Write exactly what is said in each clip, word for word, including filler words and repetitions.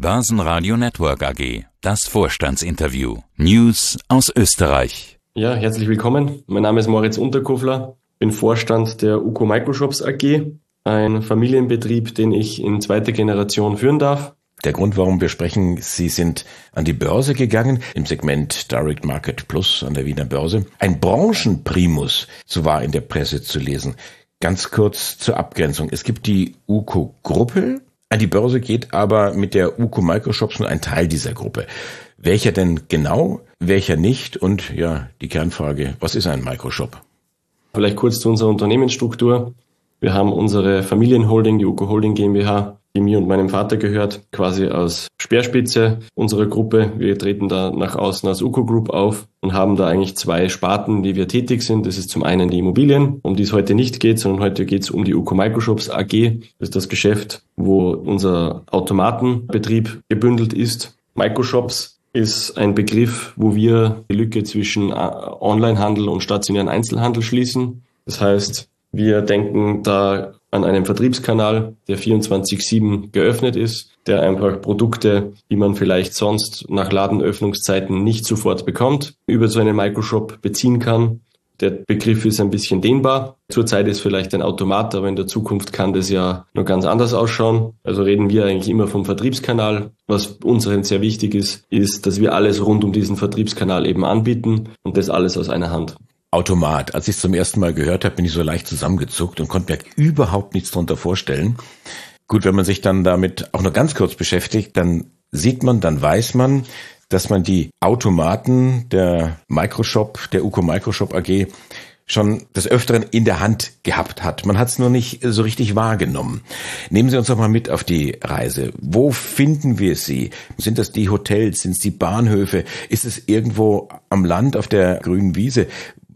Börsenradio Network A G. Das Vorstandsinterview. News aus Österreich. Ja, herzlich willkommen. Mein Name ist Moritz Unterkofler. Bin Vorstand der U K O Microshops A G, ein Familienbetrieb, den ich in zweiter Generation führen darf. Der Grund, warum wir sprechen, Sie sind an die Börse gegangen, im Segment Direct Market Plus an der Wiener Börse. Ein Branchenprimus, so war in der Presse zu lesen. Ganz kurz zur Abgrenzung. Es gibt die U K O-Gruppe. An die Börse geht aber mit der U K O Microshops nur ein Teil dieser Gruppe. Welcher denn genau, welcher nicht? Und ja, die Kernfrage, was ist ein Microshop? Vielleicht kurz zu unserer Unternehmensstruktur. Wir haben unsere Familienholding, die U K O Holding GmbH, die mir und meinem Vater gehört, quasi als Speerspitze unserer Gruppe. Wir treten da nach außen als U K O Group auf und haben da eigentlich zwei Sparten, die wir tätig sind. Das ist zum einen die Immobilien, um die es heute nicht geht, sondern heute geht es um die U K O Microshops A G. Das ist das Geschäft, wo unser Automatenbetrieb gebündelt ist. Microshops ist ein Begriff, wo wir die Lücke zwischen Onlinehandel und stationären Einzelhandel schließen. Das heißt, wir denken da an einen Vertriebskanal, der vierundzwanzig sieben geöffnet ist, der einfach Produkte, die man vielleicht sonst nach Ladenöffnungszeiten nicht sofort bekommt, über so einen Microshop beziehen kann. Der Begriff ist ein bisschen dehnbar. Zurzeit ist vielleicht ein Automat, aber in der Zukunft kann das ja noch ganz anders ausschauen. Also reden wir eigentlich immer vom Vertriebskanal. Was uns sehr wichtig ist, ist, dass wir alles rund um diesen Vertriebskanal eben anbieten und das alles aus einer Hand. Automat. Als ich es zum ersten Mal gehört habe, bin ich so leicht zusammengezuckt und konnte mir überhaupt nichts darunter vorstellen. Gut, wenn man sich dann damit auch nur ganz kurz beschäftigt, dann sieht man, dann weiß man, dass man die Automaten der Microshop, der U K O Microshop A G schon des Öfteren in der Hand gehabt hat. Man hat es nur nicht so richtig wahrgenommen. Nehmen Sie uns doch mal mit auf die Reise. Wo finden wir Sie? Sind das die Hotels? Sind es die Bahnhöfe? Ist es irgendwo am Land auf der grünen Wiese?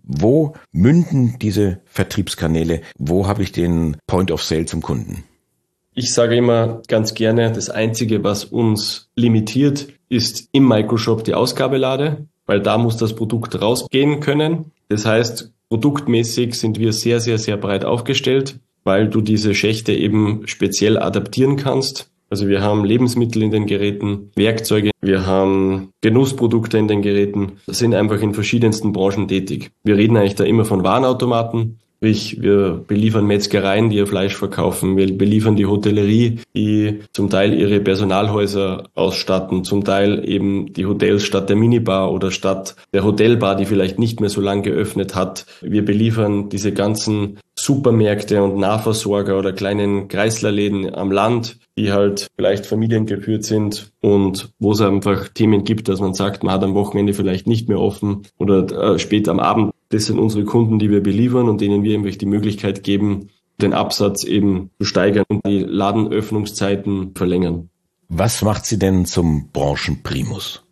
Wo münden diese Vertriebskanäle? Wo habe ich den Point of Sale zum Kunden? Ich sage immer ganz gerne, das Einzige, was uns limitiert, ist im Microshop die Ausgabelade, weil da muss das Produkt rausgehen können. Das heißt, produktmäßig sind wir sehr, sehr, sehr breit aufgestellt, weil du diese Schächte eben speziell adaptieren kannst. Also wir haben Lebensmittel in den Geräten, Werkzeuge, wir haben Genussprodukte in den Geräten, sind einfach in verschiedensten Branchen tätig. Wir reden eigentlich da immer von Warenautomaten. Sprich, wir beliefern Metzgereien, die ihr Fleisch verkaufen. Wir beliefern die Hotellerie, die zum Teil ihre Personalhäuser ausstatten, zum Teil eben die Hotels statt der Minibar oder statt der Hotelbar, die vielleicht nicht mehr so lange geöffnet hat. Wir beliefern diese ganzen Supermärkte und Nahversorger oder kleinen Kreislerläden am Land, die halt vielleicht familiengeführt sind und wo es einfach Themen gibt, dass man sagt, man hat am Wochenende vielleicht nicht mehr offen oder äh, spät am Abend. Das sind unsere Kunden, die wir beliefern und denen wir eben die Möglichkeit geben, den Absatz eben zu steigern und die Ladenöffnungszeiten verlängern. Was macht Sie denn zum Branchenprimus?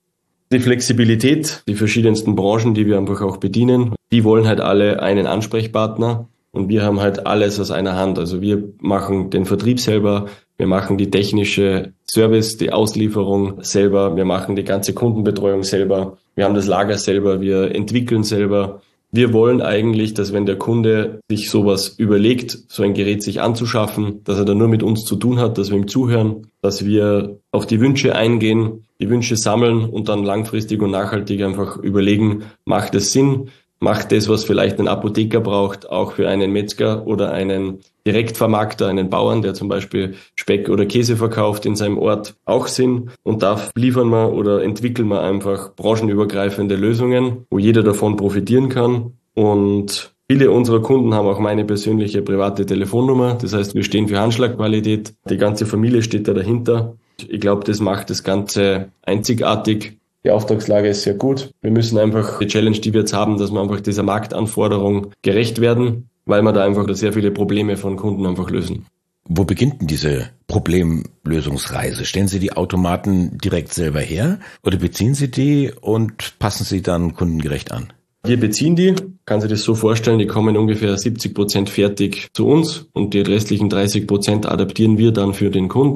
Die Flexibilität, die verschiedensten Branchen, die wir einfach auch bedienen, die wollen halt alle einen Ansprechpartner und wir haben halt alles aus einer Hand. Also wir machen den Vertrieb selber, wir machen die technische Service, die Auslieferung selber, wir machen die ganze Kundenbetreuung selber, wir haben das Lager selber, wir entwickeln selber. Wir wollen eigentlich, dass wenn der Kunde sich sowas überlegt, so ein Gerät sich anzuschaffen, dass er dann nur mit uns zu tun hat, dass wir ihm zuhören, dass wir auf die Wünsche eingehen, die Wünsche sammeln und dann langfristig und nachhaltig einfach überlegen, macht es Sinn? Macht das, was vielleicht ein Apotheker braucht, auch für einen Metzger oder einen Direktvermarkter, einen Bauern, der zum Beispiel Speck oder Käse verkauft in seinem Ort, auch Sinn. Und da liefern wir oder entwickeln wir einfach branchenübergreifende Lösungen, wo jeder davon profitieren kann. Und viele unserer Kunden haben auch meine persönliche private Telefonnummer. Das heißt, wir stehen für Handschlagqualität. Die ganze Familie steht da dahinter. Ich glaube, das macht das Ganze einzigartig. Die Auftragslage ist sehr gut. Wir müssen einfach die Challenge, die wir jetzt haben, dass wir einfach dieser Marktanforderung gerecht werden, weil wir da einfach sehr viele Probleme von Kunden einfach lösen. Wo beginnt denn diese Problemlösungsreise? Stellen Sie die Automaten direkt selber her oder beziehen Sie die und passen Sie dann kundengerecht an? Wir beziehen die, kann sich das so vorstellen, die kommen ungefähr siebzig Prozent fertig zu uns und die restlichen dreißig Prozent adaptieren wir dann für den Kunden.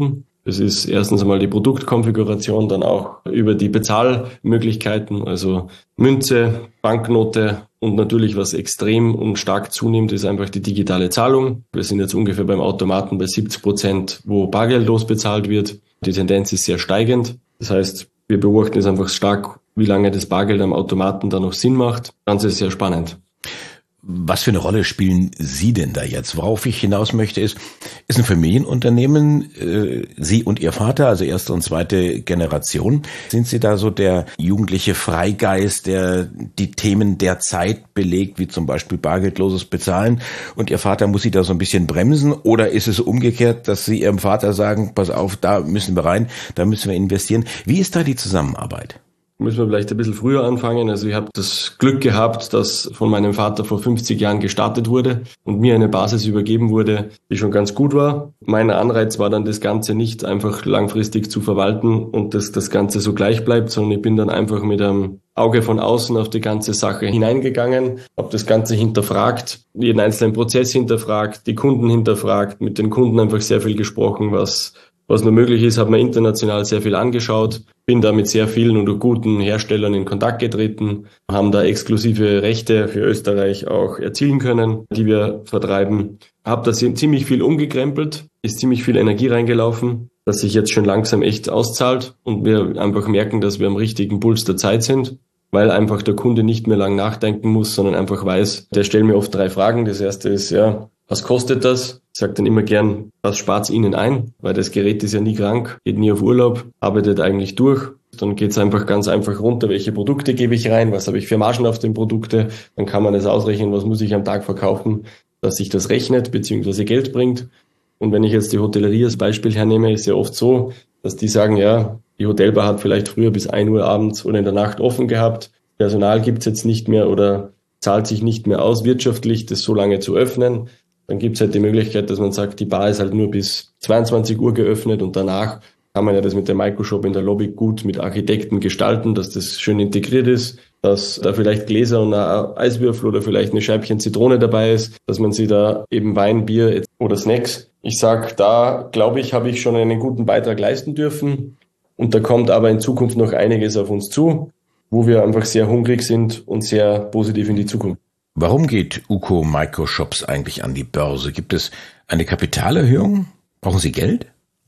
Es ist erstens einmal die Produktkonfiguration, dann auch über die Bezahlmöglichkeiten, also Münze, Banknote und natürlich, was extrem und stark zunimmt, ist einfach die digitale Zahlung. Wir sind jetzt ungefähr beim Automaten bei siebzig Prozent, wo bargeldlos bezahlt wird. Die Tendenz ist sehr steigend. Das heißt, wir beobachten es einfach stark, wie lange das Bargeld am Automaten da noch Sinn macht. Das Ganze ist sehr spannend. Was für eine Rolle spielen Sie denn da jetzt? Worauf ich hinaus möchte, ist, ist ein Familienunternehmen, äh, Sie und Ihr Vater, also erste und zweite Generation. Sind Sie da so der jugendliche Freigeist, der die Themen der Zeit belegt, wie zum Beispiel bargeldloses Bezahlen, und Ihr Vater muss Sie da so ein bisschen bremsen? Oder ist es umgekehrt, dass Sie Ihrem Vater sagen, pass auf, da müssen wir rein, da müssen wir investieren? Wie ist da die Zusammenarbeit? Müssen wir vielleicht ein bisschen früher anfangen. Also ich habe das Glück gehabt, dass von meinem Vater vor fünfzig Jahren gestartet wurde und mir eine Basis übergeben wurde, die schon ganz gut war. Mein Anreiz war dann, das Ganze nicht einfach langfristig zu verwalten und dass das Ganze so gleich bleibt, sondern ich bin dann einfach mit einem Auge von außen auf die ganze Sache hineingegangen, habe das Ganze hinterfragt, jeden einzelnen Prozess hinterfragt, die Kunden hinterfragt, mit den Kunden einfach sehr viel gesprochen, was was nur möglich ist, habe mir international sehr viel angeschaut, bin da mit sehr vielen oder guten Herstellern in Kontakt getreten, haben da exklusive Rechte für Österreich auch erzielen können, die wir vertreiben. Habe da ziemlich viel umgekrempelt, ist ziemlich viel Energie reingelaufen, dass sich jetzt schon langsam echt auszahlt und wir einfach merken, dass wir am richtigen Puls der Zeit sind, weil einfach der Kunde nicht mehr lang nachdenken muss, sondern einfach weiß, der stellt mir oft drei Fragen. Das erste ist, ja, was kostet das? Ich sage dann immer gern, was spart's Ihnen ein? Weil das Gerät ist ja nie krank, geht nie auf Urlaub, arbeitet eigentlich durch. Dann geht's einfach ganz einfach runter, welche Produkte gebe ich rein, was habe ich für Margen auf den Produkte. Dann kann man das ausrechnen, was muss ich am Tag verkaufen, dass sich das rechnet bzw. Geld bringt. Und wenn ich jetzt die Hotellerie als Beispiel hernehme, ist ja oft so, dass die sagen, ja, die Hotelbar hat vielleicht früher bis ein Uhr abends oder in der Nacht offen gehabt. Personal gibt's jetzt nicht mehr oder zahlt sich nicht mehr aus, wirtschaftlich das so lange zu öffnen. Dann gibt's halt die Möglichkeit, dass man sagt, die Bar ist halt nur bis zweiundzwanzig Uhr geöffnet und danach kann man ja das mit dem Microshop in der Lobby gut mit Architekten gestalten, dass das schön integriert ist, dass da vielleicht Gläser und ein Eiswürfel oder vielleicht eine Scheibchen Zitrone dabei ist, dass man sie da eben Wein, Bier oder Snacks. Ich sag, da glaube ich, habe ich schon einen guten Beitrag leisten dürfen und da kommt aber in Zukunft noch einiges auf uns zu, wo wir einfach sehr hungrig sind und sehr positiv in die Zukunft. Warum geht UCO Microshops eigentlich an die Börse? Gibt es eine Kapitalerhöhung? Brauchen Sie Geld?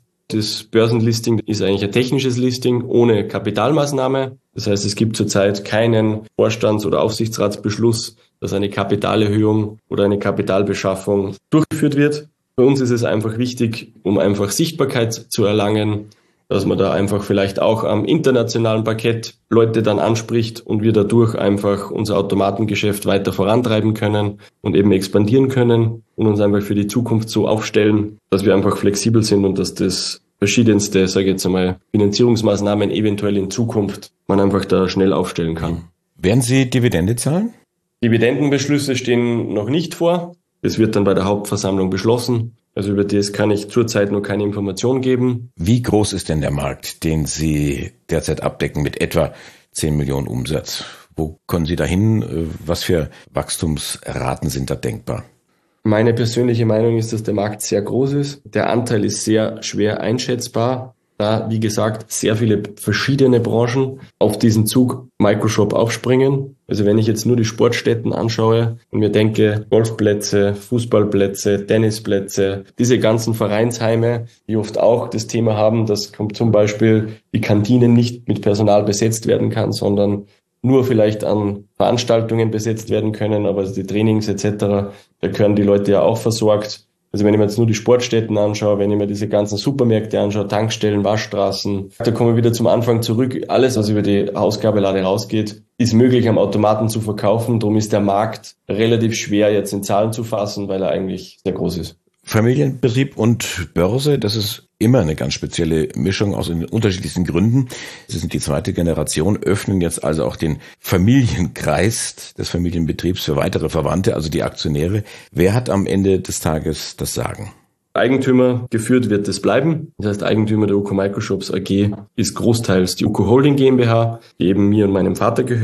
Das Börsenlisting ist eigentlich ein technisches Listing ohne Kapitalmaßnahme. Das heißt, es gibt zurzeit keinen Vorstands- oder Aufsichtsratsbeschluss, dass eine Kapitalerhöhung oder eine Kapitalbeschaffung durchgeführt wird. Für uns ist es einfach wichtig, um einfach Sichtbarkeit zu erlangen, dass man da einfach vielleicht auch am internationalen Parkett Leute dann anspricht und wir dadurch einfach unser Automatengeschäft weiter vorantreiben können und eben expandieren können und uns einfach für die Zukunft so aufstellen, dass wir einfach flexibel sind und dass das verschiedenste, sage ich jetzt einmal, Finanzierungsmaßnahmen eventuell in Zukunft man einfach da schnell aufstellen kann. Werden Sie Dividende zahlen? Dividendenbeschlüsse stehen noch nicht vor. Das wird dann bei der Hauptversammlung beschlossen. Also über das kann ich zurzeit noch keine Information geben. Wie groß ist denn der Markt, den Sie derzeit abdecken mit etwa zehn Millionen Umsatz? Wo können Sie dahin? Was für Wachstumsraten sind da denkbar? Meine persönliche Meinung ist, dass der Markt sehr groß ist. Der Anteil ist sehr schwer einschätzbar, da, wie gesagt, sehr viele verschiedene Branchen auf diesen Zug Microshop aufspringen. Also wenn ich jetzt nur die Sportstätten anschaue und mir denke, Golfplätze, Fußballplätze, Tennisplätze, diese ganzen Vereinsheime, die oft auch das Thema haben, dass zum Beispiel die Kantine nicht mit Personal besetzt werden kann, sondern nur vielleicht an Veranstaltungen besetzt werden können, aber die Trainings et cetera, da gehören die Leute ja auch versorgt. Also wenn ich mir jetzt nur die Sportstätten anschaue, wenn ich mir diese ganzen Supermärkte anschaue, Tankstellen, Waschstraßen, da komme ich wieder zum Anfang zurück. Alles, was über die Ausgabelade rausgeht, ist möglich am Automaten zu verkaufen. Darum ist der Markt relativ schwer jetzt in Zahlen zu fassen, weil er eigentlich sehr groß ist. Familienbetrieb und Börse, das ist immer eine ganz spezielle Mischung aus den unterschiedlichsten Gründen. Sie sind die zweite Generation, öffnen jetzt also auch den Familienkreis des Familienbetriebs für weitere Verwandte, also die Aktionäre. Wer hat am Ende des Tages das Sagen? Eigentümer geführt wird es bleiben. Das heißt, Eigentümer der UCO Microshops A G ist großteils die UCO Holding GmbH, die eben mir und meinem Vater gehört.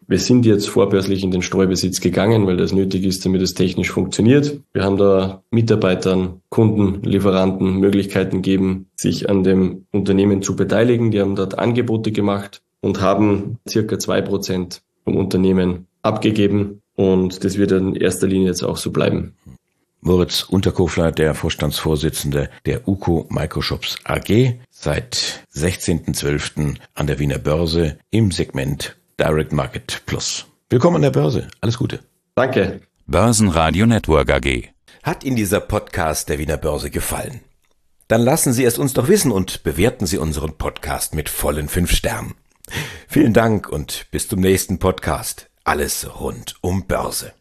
Wir sind jetzt vorbörslich in den Streubesitz gegangen, weil das nötig ist, damit es technisch funktioniert. Wir haben da Mitarbeitern, Kunden, Lieferanten Möglichkeiten gegeben, sich an dem Unternehmen zu beteiligen. Die haben dort Angebote gemacht und haben circa zwei Prozent vom Unternehmen abgegeben. Und das wird in erster Linie jetzt auch so bleiben. Moritz Unterkofler, der Vorstandsvorsitzende der UCO Microshops A G, seit sechzehnten zwölften an der Wiener Börse im Segment Direct Market Plus. Willkommen an der Börse. Alles Gute. Danke. Börsenradio Network A G. Hat Ihnen dieser Podcast der Wiener Börse gefallen? Dann lassen Sie es uns doch wissen und bewerten Sie unseren Podcast mit vollen fünf Sternen. Vielen Dank und bis zum nächsten Podcast. Alles rund um Börse.